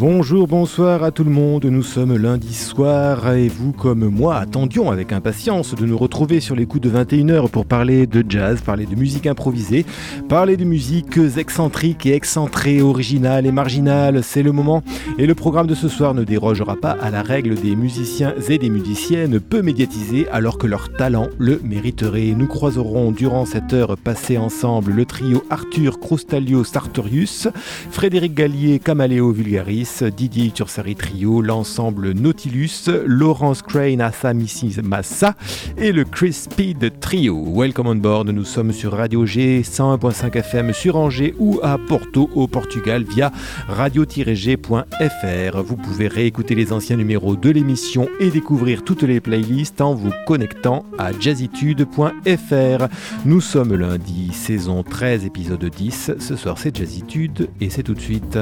Bonjour, bonsoir à tout le monde, nous sommes lundi soir et vous comme moi attendions avec impatience de nous retrouver sur les coups de 21h pour parler de jazz, parler de musique improvisée, parler de musiques excentriques et excentrées, originales et marginales, c'est le moment et le programme de ce soir ne dérogera pas à la règle des musiciens et des musiciennes peu médiatisés alors que leur talent le mériterait. Nous croiserons durant cette heure passée ensemble le trio Arthur Croustalio Sartorius, Frédéric Gallier Camaleo Vulgaris, Didier Itursari Trio, l'ensemble Nautilus, Laurence Crane Assamisi Massa et le Chris Speed Trio. Welcome on board, nous sommes sur Radio G 101.5 FM sur Angers ou à Porto au Portugal via radio-g.fr. Vous pouvez réécouter les anciens numéros de l'émission et découvrir toutes les playlists en vous connectant à jazzitude.fr. Nous sommes lundi, saison 13, épisode 10. Ce soir c'est Jazzitude et c'est tout de suite.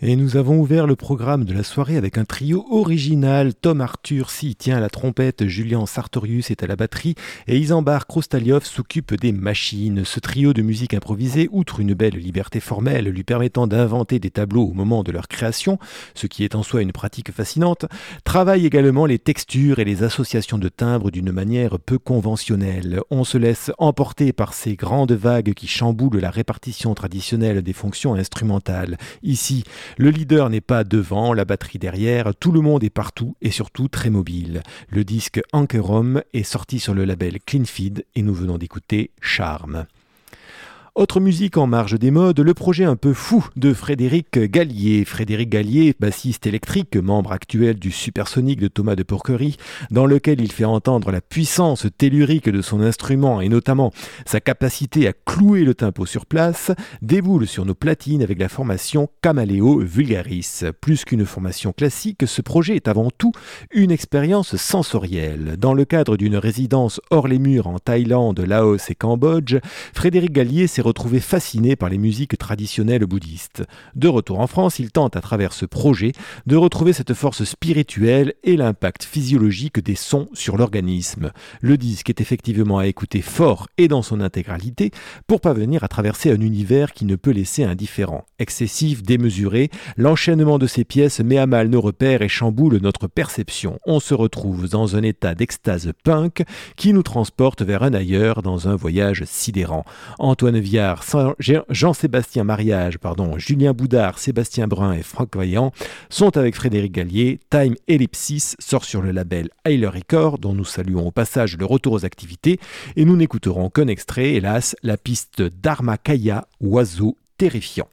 Et nous avons ouvert le programme de la soirée avec un trio original. Tom Arthur s'y tient à la trompette, Julian Sartorius est à la batterie et Isambard Krostaliov s'occupe des machines. Ce trio de musique improvisée, outre une belle liberté formelle lui permettant d'inventer des tableaux au moment de leur création, ce qui est en soi une pratique fascinante, travaille également les textures et les associations de timbres d'une manière peu conventionnelle. On se laisse emporter par ces grandes vagues qui chamboulent la répartition traditionnelle des fonctions instrumentales. Ici, le leader n'est pas devant, la batterie derrière, tout le monde est partout et surtout très mobile. Le disque Ankerom est sorti sur le label Clean Feed et nous venons d'écouter Charme. Autre musique en marge des modes, le projet un peu fou de Frédéric Gallier. Frédéric Gallier, bassiste électrique, membre actuel du Supersonic de Thomas de Pourquerie, dans lequel il fait entendre la puissance tellurique de son instrument et notamment sa capacité à clouer le tempo sur place, déboule sur nos platines avec la formation Camaleo Vulgaris. Plus qu'une formation classique, ce projet est avant tout une expérience sensorielle. Dans le cadre d'une résidence hors les murs en Thaïlande, Laos et Cambodge, Frédéric Gallier s'est retrouvé fasciné par les musiques traditionnelles bouddhistes. De retour en France, il tente à travers ce projet de retrouver cette force spirituelle et l'impact physiologique des sons sur l'organisme. Le disque est effectivement à écouter fort et dans son intégralité pour parvenir à traverser un univers qui ne peut laisser indifférent. Excessif, démesuré, l'enchaînement de ces pièces met à mal nos repères et chamboule notre perception. On se retrouve dans un état d'extase punk qui nous transporte vers un ailleurs dans un voyage sidérant. Antoine Viard, Jean-Sébastien Mariage, Julien Boudard, Sébastien Brun et Franck Vaillant sont avec Frédéric Gallier. Time Ellipsis sort sur le label Heiler Record, dont nous saluons au passage le retour aux activités, et nous n'écouterons qu'un extrait, hélas, la piste Dharmakaya, Oiseau terrifiant.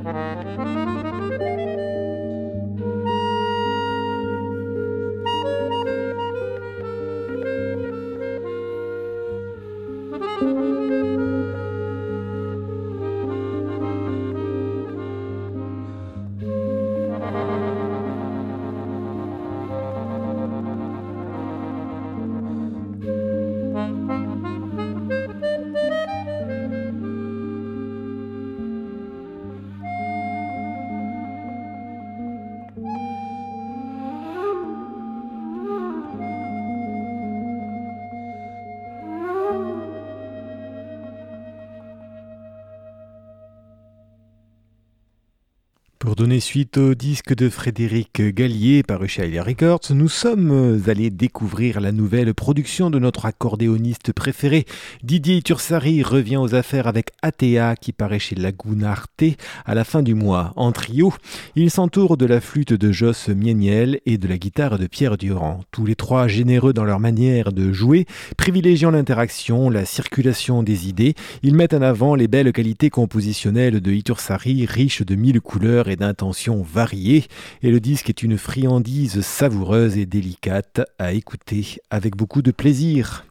Pour donner suite au disque de Frédéric Gallier paru chez Alia Records, nous sommes allés découvrir la nouvelle production de notre accordéoniste préféré. Didier Itursari revient aux affaires avec Atea qui paraît chez Laguna Arte à la fin du mois. En trio, il s'entoure de la flûte de Joss Mieniel et de la guitare de Pierre Durand. Tous les trois généreux dans leur manière de jouer, privilégiant l'interaction, la circulation des idées, ils mettent en avant les belles qualités compositionnelles de Itursari, riches de 1000 couleurs et d'intentions variées, et le disque est une friandise savoureuse et délicate à écouter avec beaucoup de plaisir.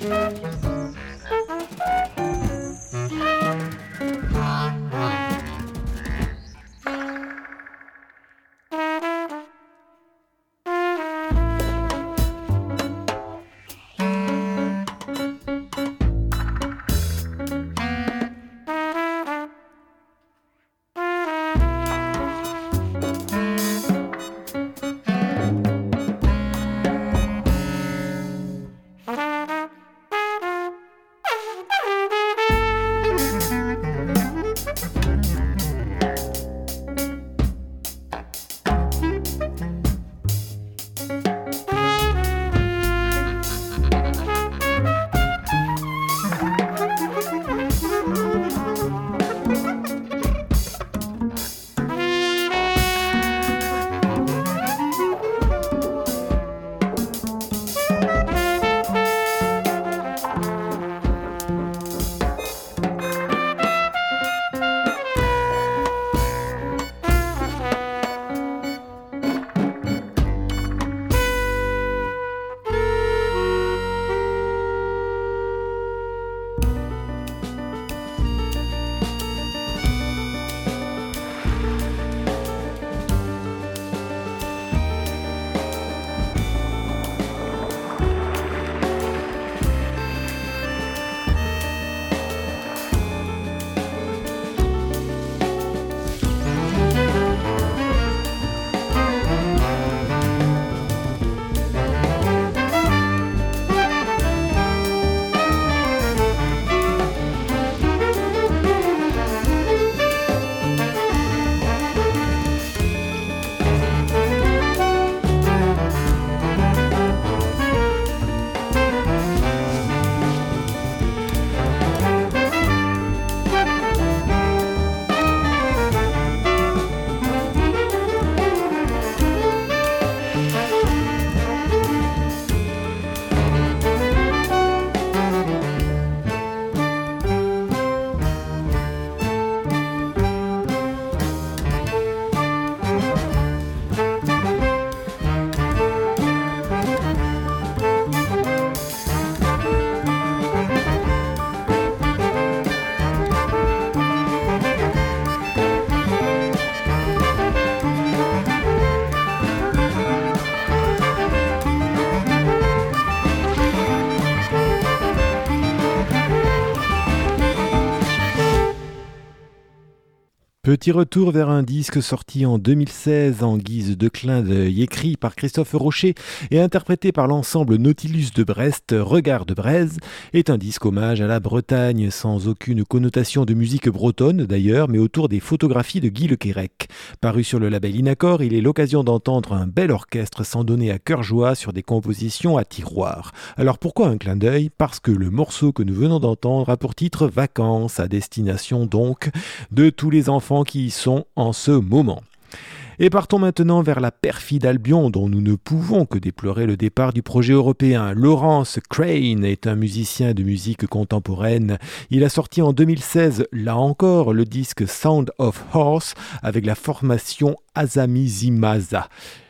Petit retour vers un disque sorti en 2016 en guise de clin d'œil, écrit par Christophe Rocher et interprété par l'ensemble Nautilus de Brest, Regard de Braise, est un disque hommage à la Bretagne, sans aucune connotation de musique bretonne d'ailleurs, mais autour des photographies de Guy Lequérec. Paru sur le label Inaccord, il est l'occasion d'entendre un bel orchestre s'en donner à cœur joie sur des compositions à tiroir. Alors pourquoi un clin d'œil ? Parce que le morceau que nous venons d'entendre a pour titre Vacances, à destination donc de tous les enfants qui y sont en ce moment. Et partons maintenant vers la perfide Albion, dont nous ne pouvons que déplorer le départ du projet européen. Lawrence Crane est un musicien de musique contemporaine. Il a sorti en 2016, là encore, le disque Sound of Horse avec la formation Azamizimaza.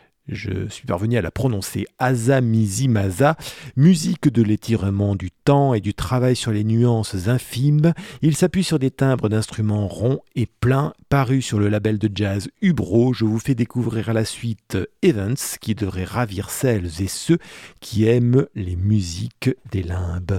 Je suis parvenu à la prononcer, Azamizimaza, musique de l'étirement du temps et du travail sur les nuances infimes. Il s'appuie sur des timbres d'instruments ronds et pleins, parus sur le label de jazz Ubro. Je vous fais découvrir à la suite Evans, qui devrait ravir celles et ceux qui aiment les musiques des limbes.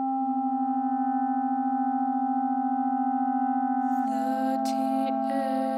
The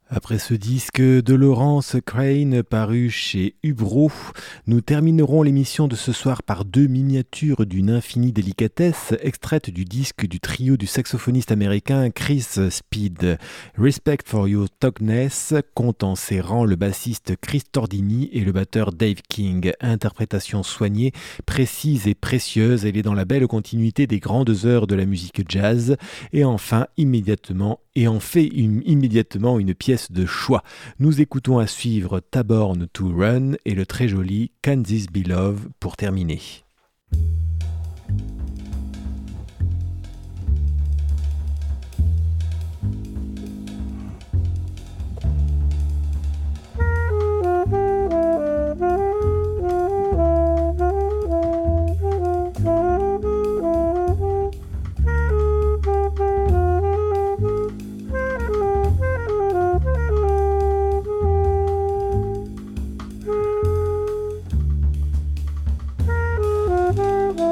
Après ce disque de Lawrence Crane paru chez Ubro, nous terminerons l'émission de ce soir par deux miniatures d'une infinie délicatesse extraites du disque du trio du saxophoniste américain Chris Speed. Respect for Your Toughness compte en ses rangs le bassiste Chris Tordini et le batteur Dave King. Interprétation soignée, précise et précieuse, elle est dans la belle continuité des grandes heures de la musique jazz et enfin immédiatement une pièce de choix. Nous écoutons à suivre Taborn to Run et le très joli Can This Be Love pour terminer. Thank you.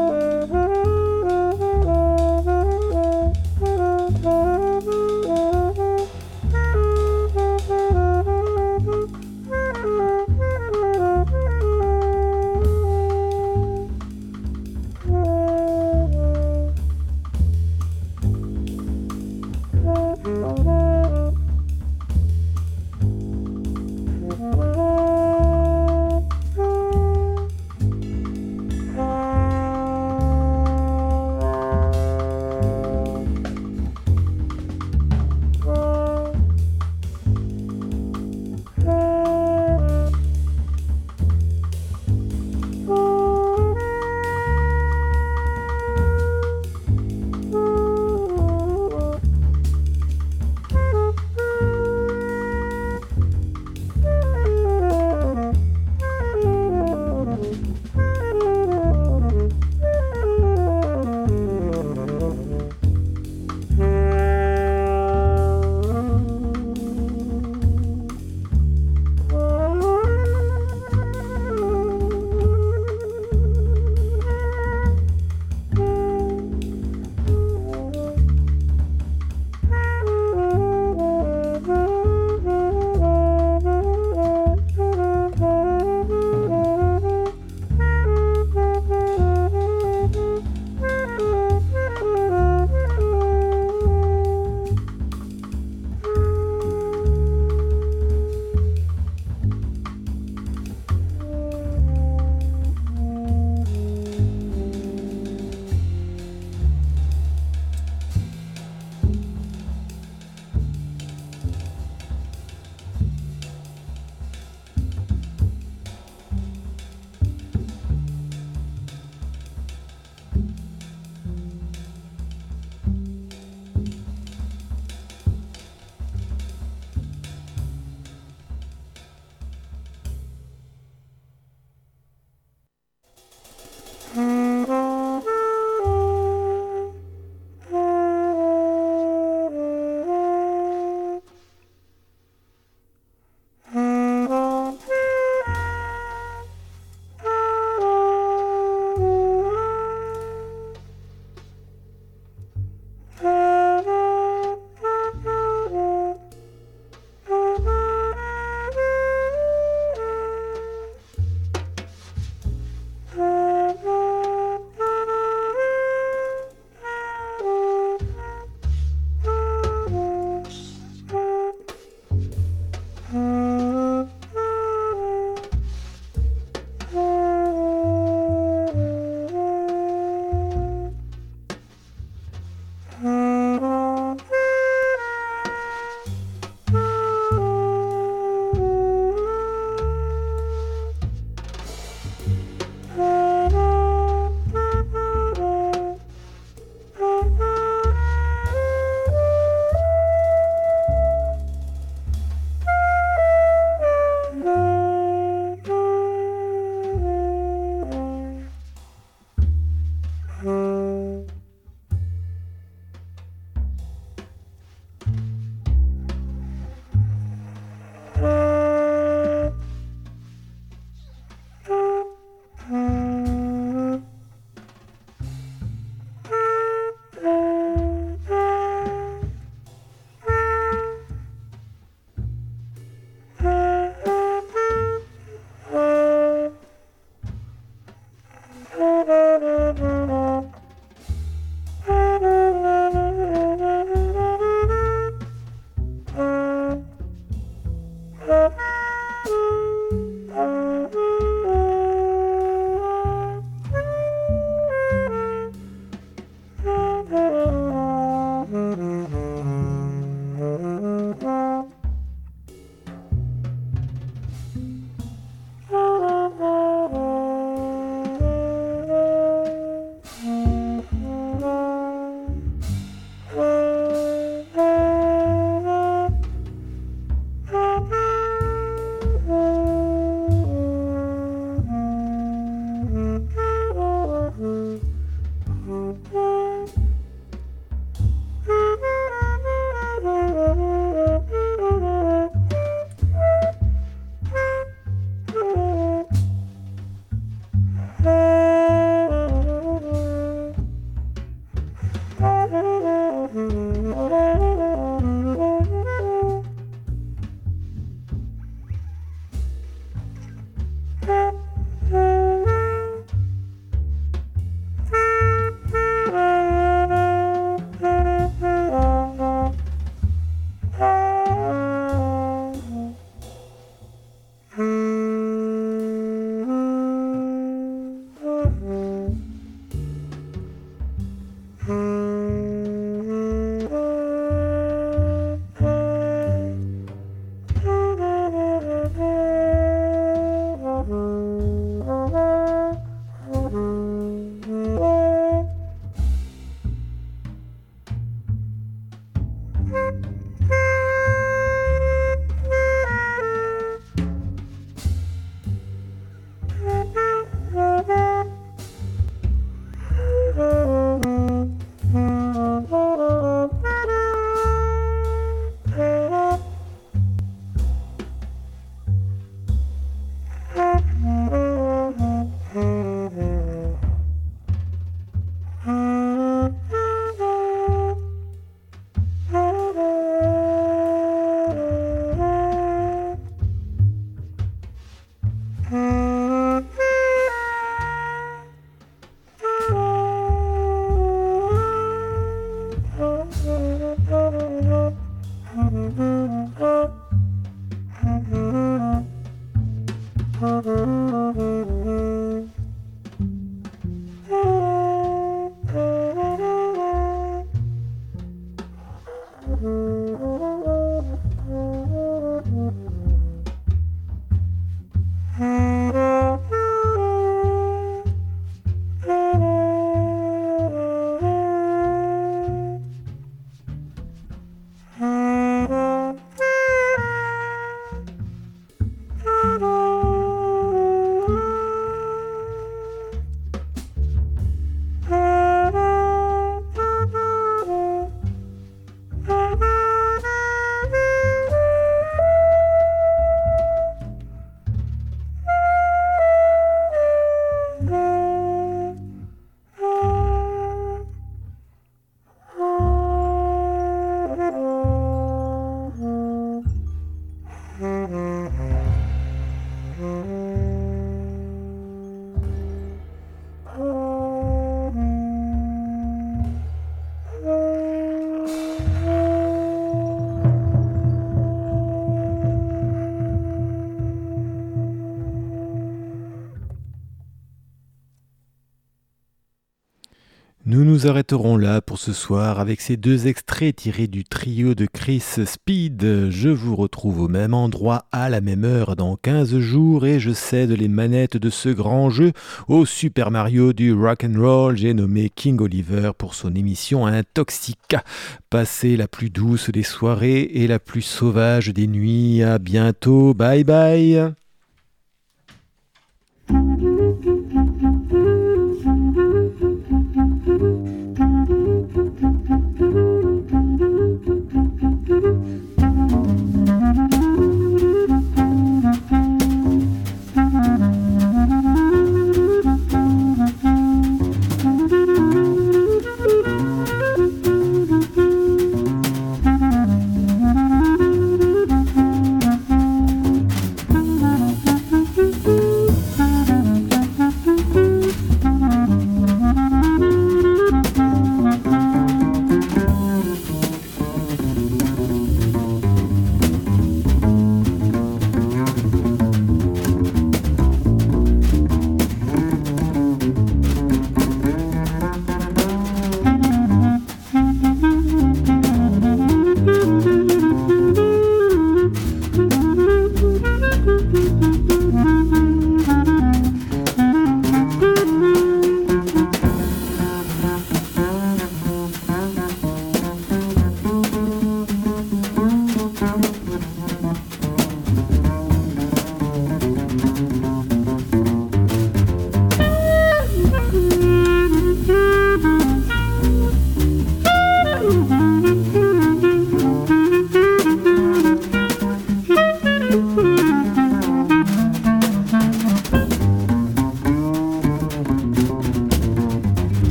Nous nous arrêterons là pour ce soir avec ces deux extraits tirés du trio de Chris Speed. Je vous retrouve au même endroit à la même heure dans 15 jours et je cède les manettes de ce grand jeu au Super Mario du rock'n'roll. J'ai nommé King Oliver pour son émission Intoxica. Passez la plus douce des soirées et la plus sauvage des nuits. À bientôt. Bye bye.